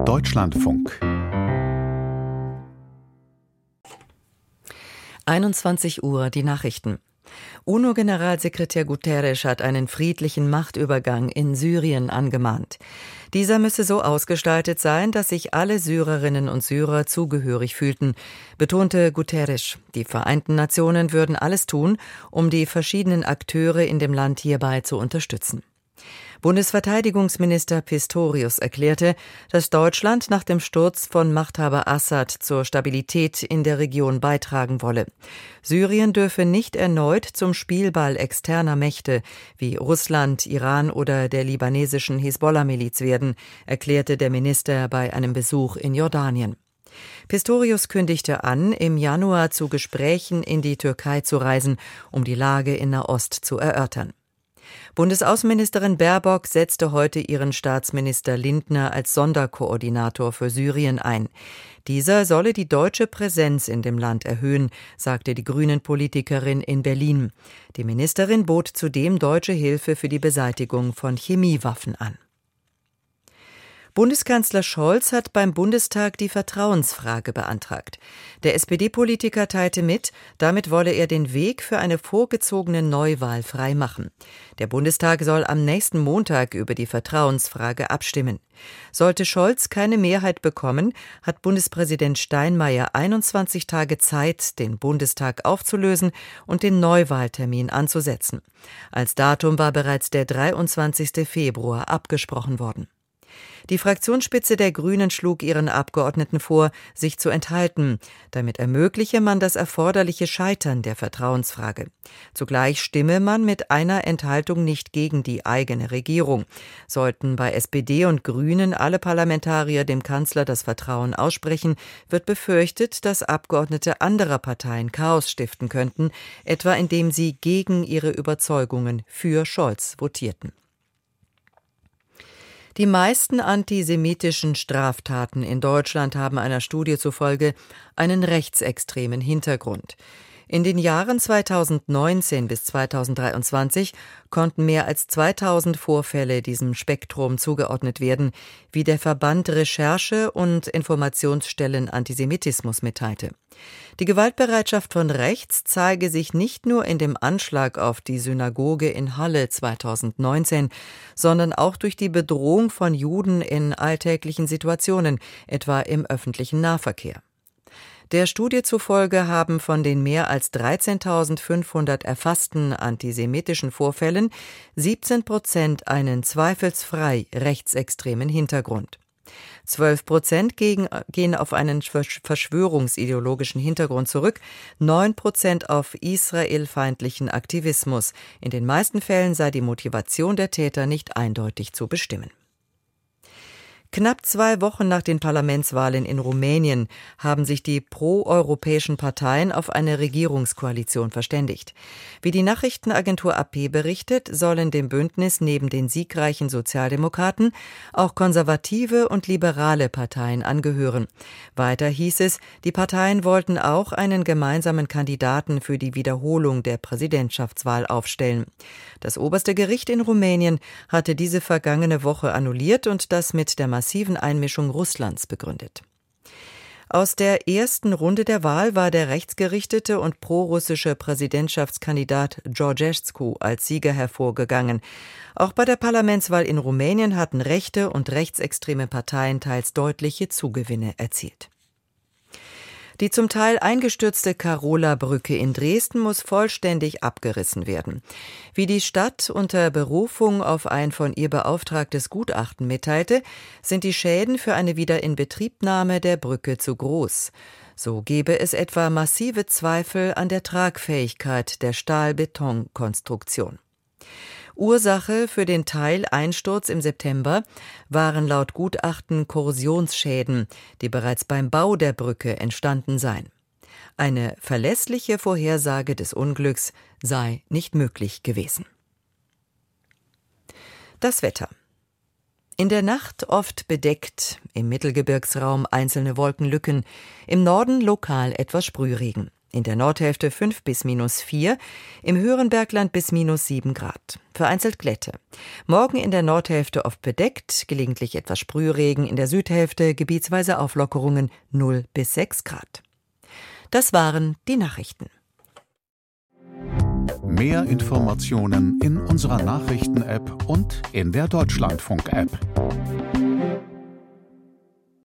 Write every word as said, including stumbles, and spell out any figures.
Deutschlandfunk. einundzwanzig Uhr, die Nachrichten. UNO-Generalsekretär Guterres hat einen friedlichen Machtübergang in Syrien angemahnt. Dieser müsse so ausgestaltet sein, dass sich alle Syrerinnen und Syrer zugehörig fühlten, betonte Guterres. Die Vereinten Nationen würden alles tun, um die verschiedenen Akteure in dem Land hierbei zu unterstützen. Bundesverteidigungsminister Pistorius erklärte, dass Deutschland nach dem Sturz von Machthaber Assad zur Stabilität in der Region beitragen wolle. Syrien dürfe nicht erneut zum Spielball externer Mächte wie Russland, Iran oder der libanesischen Hisbollah-Miliz werden, erklärte der Minister bei einem Besuch in Jordanien. Pistorius kündigte an, im Januar zu Gesprächen in die Türkei zu reisen, um die Lage in Nahost zu erörtern. Bundesaußenministerin Baerbock setzte heute ihren Staatsminister Lindner als Sonderkoordinator für Syrien ein. Dieser solle die deutsche Präsenz in dem Land erhöhen, sagte die Grünen-Politikerin in Berlin. Die Ministerin bot zudem deutsche Hilfe für die Beseitigung von Chemiewaffen an. Bundeskanzler Scholz hat beim Bundestag die Vertrauensfrage beantragt. Der S P D-Politiker teilte mit, damit wolle er den Weg für eine vorgezogene Neuwahl freimachen. Der Bundestag soll am nächsten Montag über die Vertrauensfrage abstimmen. Sollte Scholz keine Mehrheit bekommen, hat Bundespräsident Steinmeier einundzwanzig Tage Zeit, den Bundestag aufzulösen und den Neuwahltermin anzusetzen. Als Datum war bereits der dreiundzwanzigsten Februar abgesprochen worden. Die Fraktionsspitze der Grünen schlug ihren Abgeordneten vor, sich zu enthalten. Damit ermögliche man das erforderliche Scheitern der Vertrauensfrage. Zugleich stimme man mit einer Enthaltung nicht gegen die eigene Regierung. Sollten bei S P D und Grünen alle Parlamentarier dem Kanzler das Vertrauen aussprechen, wird befürchtet, dass Abgeordnete anderer Parteien Chaos stiften könnten, etwa indem sie gegen ihre Überzeugungen für Scholz votierten. Die meisten antisemitischen Straftaten in Deutschland haben einer Studie zufolge einen rechtsextremen Hintergrund. In den Jahren zweitausendneunzehn bis zweitausenddreiundzwanzig konnten mehr als zweitausend Vorfälle diesem Spektrum zugeordnet werden, wie der Verband Recherche und Informationsstellen Antisemitismus mitteilte. Die Gewaltbereitschaft von rechts zeige sich nicht nur in dem Anschlag auf die Synagoge in Halle zweitausendneunzehn, sondern auch durch die Bedrohung von Juden in alltäglichen Situationen, etwa im öffentlichen Nahverkehr. Der Studie zufolge haben von den mehr als dreizehntausendfünfhundert erfassten antisemitischen Vorfällen siebzehn Prozent einen zweifelsfrei rechtsextremen Hintergrund. zwölf Prozent gegen, gehen auf einen verschwörungsideologischen Hintergrund zurück, neun Prozent auf israelfeindlichen Aktivismus. In den meisten Fällen sei die Motivation der Täter nicht eindeutig zu bestimmen. Knapp zwei Wochen nach den Parlamentswahlen in Rumänien haben sich die proeuropäischen Parteien auf eine Regierungskoalition verständigt. Wie die Nachrichtenagentur A P berichtet, sollen dem Bündnis neben den siegreichen Sozialdemokraten auch konservative und liberale Parteien angehören. Weiter hieß es, die Parteien wollten auch einen gemeinsamen Kandidaten für die Wiederholung der Präsidentschaftswahl aufstellen. Das oberste Gericht in Rumänien hatte diese vergangene Woche annulliert und das mit der massiven Einmischung Russlands begründet. Aus der ersten Runde der Wahl war der rechtsgerichtete und prorussische Präsidentschaftskandidat Georgescu als Sieger hervorgegangen. Auch bei der Parlamentswahl in Rumänien hatten rechte und rechtsextreme Parteien teils deutliche Zugewinne erzielt. Die zum Teil eingestürzte Karola-Brücke in Dresden muss vollständig abgerissen werden. Wie die Stadt unter Berufung auf ein von ihr beauftragtes Gutachten mitteilte, sind die Schäden für eine Wiederinbetriebnahme der Brücke zu groß. So gebe es etwa massive Zweifel an der Tragfähigkeit der Stahl-Beton-Konstruktion. Ursache für den Teileinsturz im September waren laut Gutachten Korrosionsschäden, die bereits beim Bau der Brücke entstanden seien. Eine verlässliche Vorhersage des Unglücks sei nicht möglich gewesen. Das Wetter. In der Nacht oft bedeckt, im Mittelgebirgsraum einzelne Wolkenlücken, im Norden lokal etwas Sprühregen. In der Nordhälfte fünf bis minus vier, im höheren Bergland bis minus sieben Grad. Vereinzelt Glätte. Morgen in der Nordhälfte oft bedeckt, gelegentlich etwas Sprühregen, in der Südhälfte gebietsweise Auflockerungen null bis sechs Grad. Das waren die Nachrichten. Mehr Informationen in unserer Nachrichten-App und in der Deutschlandfunk-App.